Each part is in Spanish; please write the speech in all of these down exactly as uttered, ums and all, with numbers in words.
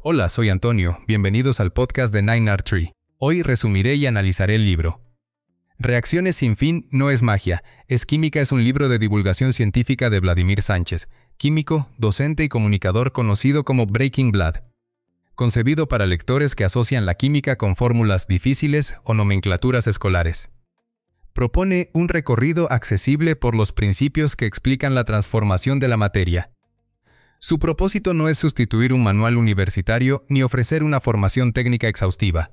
Hola, soy Antonio, bienvenidos al podcast de Nine Art Tree. Hoy resumiré y analizaré el libro. Reacciones sin fin no es magia, es química es un libro de divulgación científica de Vladimir Sánchez, químico, docente y comunicador conocido como Breaking Bad. Concebido para lectores que asocian la química con fórmulas difíciles o nomenclaturas escolares. Propone un recorrido accesible por los principios que explican la transformación de la materia. Su propósito no es sustituir un manual universitario ni ofrecer una formación técnica exhaustiva,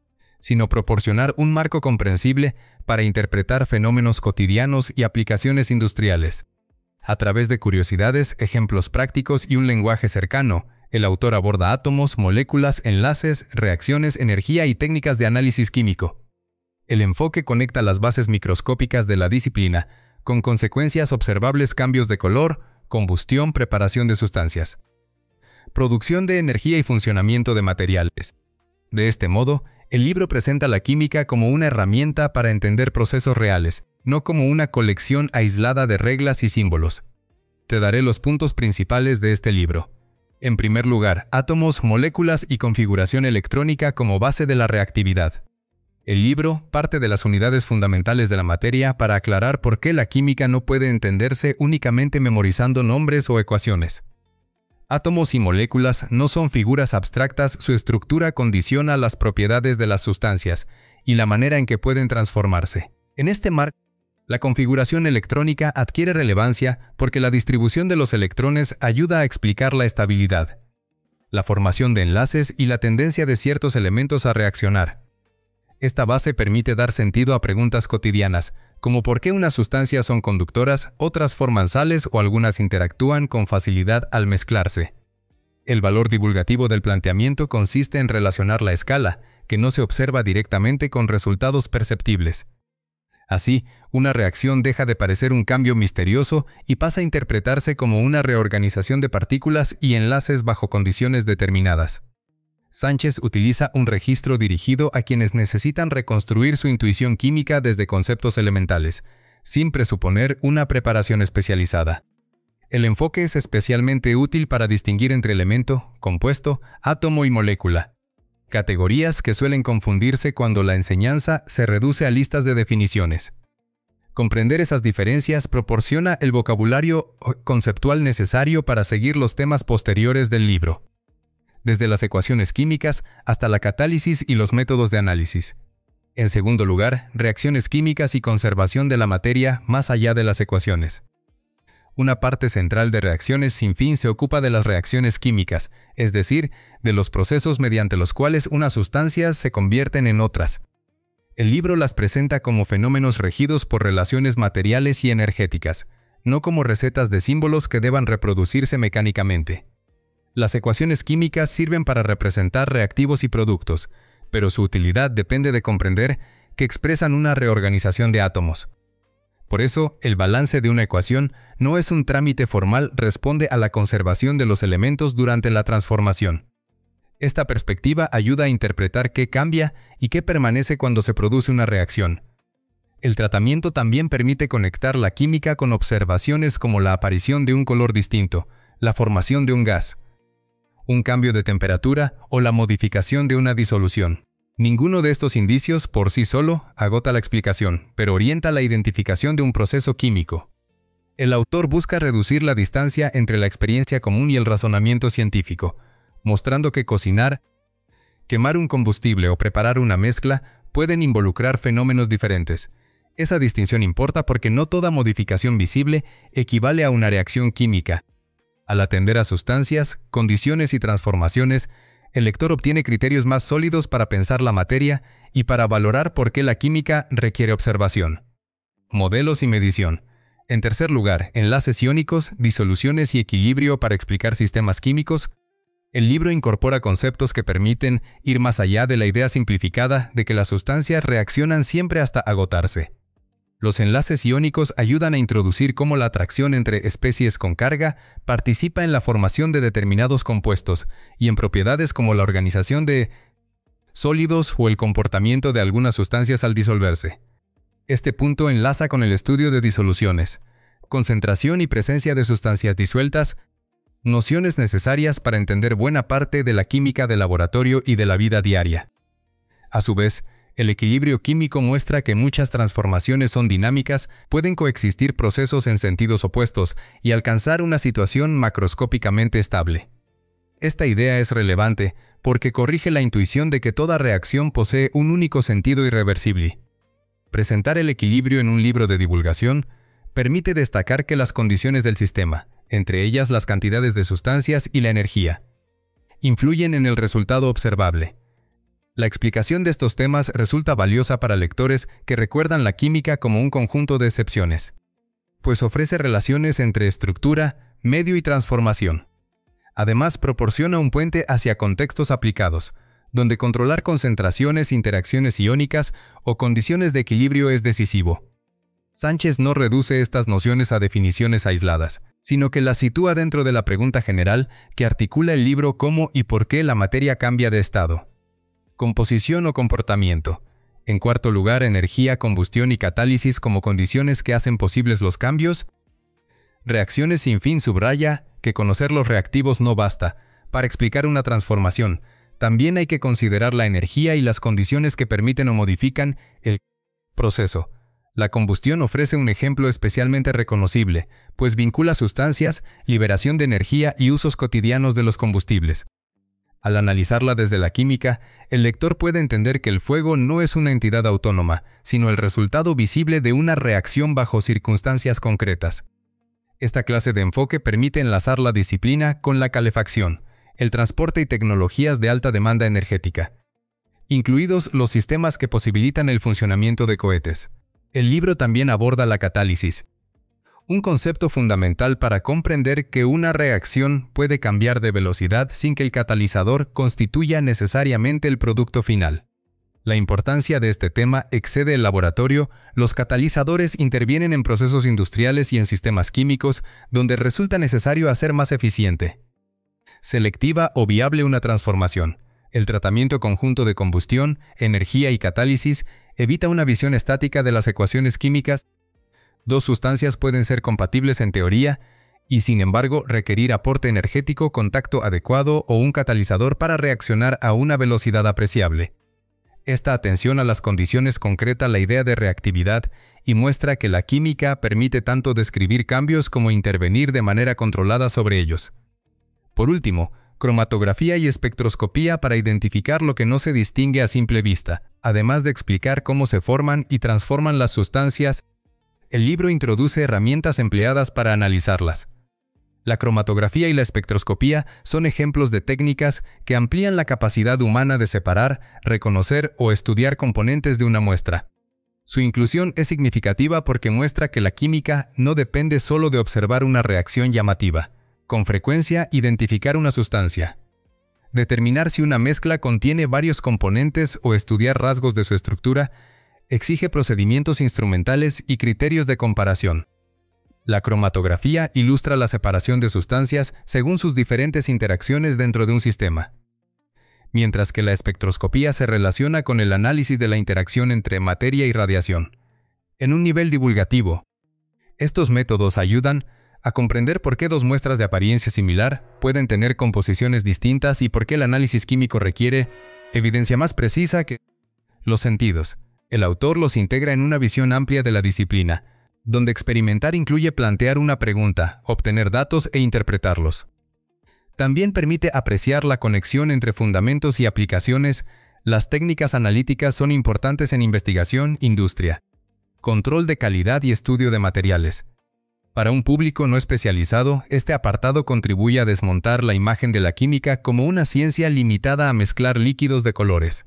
sino proporcionar un marco comprensible para interpretar fenómenos cotidianos y aplicaciones industriales. A través de curiosidades, ejemplos prácticos y un lenguaje cercano, el autor aborda átomos, moléculas, enlaces, reacciones, energía y técnicas de análisis químico. El enfoque conecta las bases microscópicas de la disciplina, con consecuencias observables cambios de color, combustión, preparación de sustancias, producción de energía y funcionamiento de materiales. De este modo, el libro presenta la química como una herramienta para entender procesos reales, no como una colección aislada de reglas y símbolos. Te daré los puntos principales de este libro. En primer lugar, átomos, moléculas y configuración electrónica como base de la reactividad. El libro parte de las unidades fundamentales de la materia para aclarar por qué la química no puede entenderse únicamente memorizando nombres o ecuaciones. Átomos y moléculas no son figuras abstractas, su estructura condiciona las propiedades de las sustancias y la manera en que pueden transformarse. En este marco, la configuración electrónica adquiere relevancia porque la distribución de los electrones ayuda a explicar la estabilidad, la formación de enlaces y la tendencia de ciertos elementos a reaccionar. Esta base permite dar sentido a preguntas cotidianas, como por qué unas sustancias son conductoras, otras forman sales o algunas interactúan con facilidad al mezclarse. El valor divulgativo del planteamiento consiste en relacionar la escala, que no se observa directamente con resultados perceptibles. Así, una reacción deja de parecer un cambio misterioso y pasa a interpretarse como una reorganización de partículas y enlaces bajo condiciones determinadas. Sánchez utiliza un registro dirigido a quienes necesitan reconstruir su intuición química desde conceptos elementales, sin presuponer una preparación especializada. El enfoque es especialmente útil para distinguir entre elemento, compuesto, átomo y molécula, categorías que suelen confundirse cuando la enseñanza se reduce a listas de definiciones. Comprender esas diferencias proporciona el vocabulario conceptual necesario para seguir los temas posteriores del libro, desde las ecuaciones químicas hasta la catálisis y los métodos de análisis. En segundo lugar, reacciones químicas y conservación de la materia más allá de las ecuaciones. Una parte central de reacciones sin fin se ocupa de las reacciones químicas, es decir, de los procesos mediante los cuales unas sustancias se convierten en otras. El libro las presenta como fenómenos regidos por relaciones materiales y energéticas, no como recetas de símbolos que deban reproducirse mecánicamente. Las ecuaciones químicas sirven para representar reactivos y productos, pero su utilidad depende de comprender que expresan una reorganización de átomos. Por eso, el balance de una ecuación no es un trámite formal, responde a la conservación de los elementos durante la transformación. Esta perspectiva ayuda a interpretar qué cambia y qué permanece cuando se produce una reacción. El tratamiento también permite conectar la química con observaciones como la aparición de un color distinto, la formación de un gas, un cambio de temperatura o la modificación de una disolución. Ninguno de estos indicios por sí solo agota la explicación, pero orienta la identificación de un proceso químico. El autor busca reducir la distancia entre la experiencia común y el razonamiento científico, mostrando que cocinar, quemar un combustible o preparar una mezcla pueden involucrar fenómenos diferentes. Esa distinción importa porque no toda modificación visible equivale a una reacción química. Al atender a sustancias, condiciones y transformaciones, el lector obtiene criterios más sólidos para pensar la materia y para valorar por qué la química requiere observación. Modelos y medición. En tercer lugar, enlaces iónicos, disoluciones y equilibrio para explicar sistemas químicos. El libro incorpora conceptos que permiten ir más allá de la idea simplificada de que las sustancias reaccionan siempre hasta agotarse. Los enlaces iónicos ayudan a introducir cómo la atracción entre especies con carga participa en la formación de determinados compuestos y en propiedades como la organización de sólidos o el comportamiento de algunas sustancias al disolverse. Este punto enlaza con el estudio de disoluciones, concentración y presencia de sustancias disueltas, Nociones necesarias para entender buena parte de la química del laboratorio y de la vida diaria. A su vez, el equilibrio químico muestra que muchas transformaciones son dinámicas, pueden coexistir procesos en sentidos opuestos y alcanzar una situación macroscópicamente estable. Esta idea es relevante porque corrige la intuición de que toda reacción posee un único sentido irreversible. Presentar el equilibrio en un libro de divulgación permite destacar que las condiciones del sistema, entre ellas las cantidades de sustancias y la energía, influyen en el resultado observable. La explicación de estos temas resulta valiosa para lectores que recuerdan la química como un conjunto de excepciones, pues ofrece relaciones entre estructura, medio y transformación. Además, proporciona un puente hacia contextos aplicados, donde controlar concentraciones, interacciones iónicas o condiciones de equilibrio es decisivo. Sánchez no reduce estas nociones a definiciones aisladas, sino que las sitúa dentro de la pregunta general que articula el libro: cómo y por qué la materia cambia de estado. Composición o comportamiento. En cuarto lugar, energía, combustión y catálisis como condiciones que hacen posibles los cambios. Reacciones sin fin subraya que conocer los reactivos no basta para explicar una transformación. También hay que considerar la energía y las condiciones que permiten o modifican el proceso. La combustión ofrece un ejemplo especialmente reconocible, pues vincula sustancias, liberación de energía y usos cotidianos de los combustibles. Al analizarla desde la química, el lector puede entender que el fuego no es una entidad autónoma, sino el resultado visible de una reacción bajo circunstancias concretas. Esta clase de enfoque permite enlazar la disciplina con la calefacción, el transporte y tecnologías de alta demanda energética, incluidos los sistemas que posibilitan el funcionamiento de cohetes. El libro también aborda la catálisis, un concepto fundamental para comprender que una reacción puede cambiar de velocidad sin que el catalizador constituya necesariamente el producto final. La importancia de este tema excede el laboratorio. Los catalizadores intervienen en procesos industriales y en sistemas químicos donde resulta necesario hacer más eficiente, selectiva o viable una transformación. El tratamiento conjunto de combustión, energía y catálisis evita una visión estática de las ecuaciones químicas. Dos sustancias pueden ser compatibles en teoría y, sin embargo, requerir aporte energético, contacto adecuado o un catalizador para reaccionar a una velocidad apreciable. Esta atención a las condiciones concreta la idea de reactividad y muestra que la química permite tanto describir cambios como intervenir de manera controlada sobre ellos. Por último, cromatografía y espectroscopía para identificar lo que no se distingue a simple vista, además de explicar cómo se forman y transforman las sustancias. El libro introduce herramientas empleadas para analizarlas. La cromatografía y la espectroscopía son ejemplos de técnicas que amplían la capacidad humana de separar, reconocer o estudiar componentes de una muestra. Su inclusión es significativa porque muestra que la química no depende solo de observar una reacción llamativa. Con frecuencia, identificar una sustancia, determinar si una mezcla contiene varios componentes o estudiar rasgos de su estructura exige procedimientos instrumentales y criterios de comparación. La cromatografía ilustra la separación de sustancias según sus diferentes interacciones dentro de un sistema, mientras que la espectroscopía se relaciona con el análisis de la interacción entre materia y radiación. En un nivel divulgativo, estos métodos ayudan a comprender por qué dos muestras de apariencia similar pueden tener composiciones distintas y por qué el análisis químico requiere evidencia más precisa que los sentidos. El autor los integra en una visión amplia de la disciplina, donde experimentar incluye plantear una pregunta, obtener datos e interpretarlos. También permite apreciar la conexión entre fundamentos y aplicaciones. Las técnicas analíticas son importantes en investigación, industria, control de calidad y estudio de materiales. Para un público no especializado, este apartado contribuye a desmontar la imagen de la química como una ciencia limitada a mezclar líquidos de colores.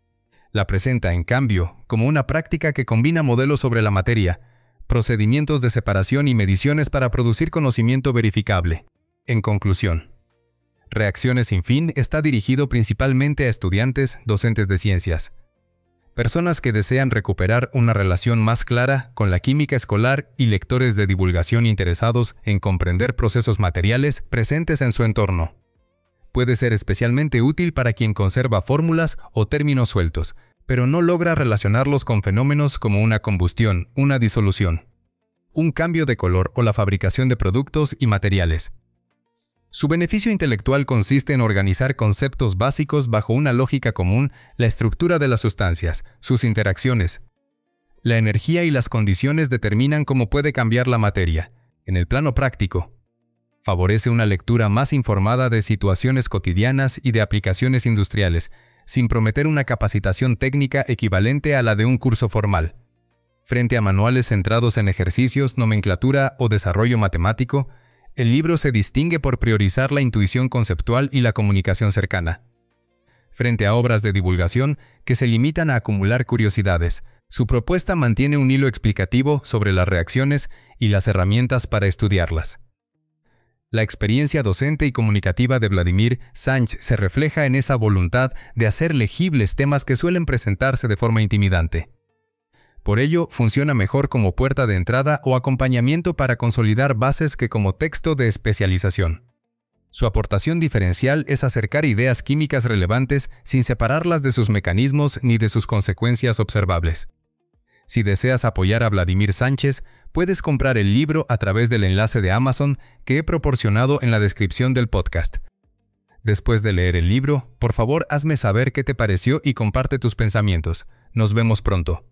La presenta, en cambio, como una práctica que combina modelos sobre la materia, procedimientos de separación y mediciones para producir conocimiento verificable. En conclusión, Reacciones sin fin está dirigido principalmente a estudiantes, docentes de ciencias, personas que desean recuperar una relación más clara con la química escolar y lectores de divulgación interesados en comprender procesos materiales presentes en su entorno. Puede ser especialmente útil para quien conserva fórmulas o términos sueltos, pero no logra relacionarlos con fenómenos como una combustión, una disolución, un cambio de color o la fabricación de productos y materiales. Su beneficio intelectual consiste en organizar conceptos básicos bajo una lógica común, la estructura de las sustancias, sus interacciones. La energía y las condiciones determinan cómo puede cambiar la materia. En el plano práctico, favorece una lectura más informada de situaciones cotidianas y de aplicaciones industriales, sin prometer una capacitación técnica equivalente a la de un curso formal. Frente a manuales centrados en ejercicios, nomenclatura o desarrollo matemático, el libro se distingue por priorizar la intuición conceptual y la comunicación cercana. Frente a obras de divulgación que se limitan a acumular curiosidades, su propuesta mantiene un hilo explicativo sobre las reacciones y las herramientas para estudiarlas. La experiencia docente y comunicativa de Vladimir Sánchez se refleja en esa voluntad de hacer legibles temas que suelen presentarse de forma intimidante. Por ello, funciona mejor como puerta de entrada o acompañamiento para consolidar bases que como texto de especialización. Su aportación diferencial es acercar ideas químicas relevantes sin separarlas de sus mecanismos ni de sus consecuencias observables. Si deseas apoyar a Vladimir Sánchez, puedes comprar el libro a través del enlace de Amazon que he proporcionado en la descripción del podcast. Después de leer el libro, por favor hazme saber qué te pareció y comparte tus pensamientos. Nos vemos pronto.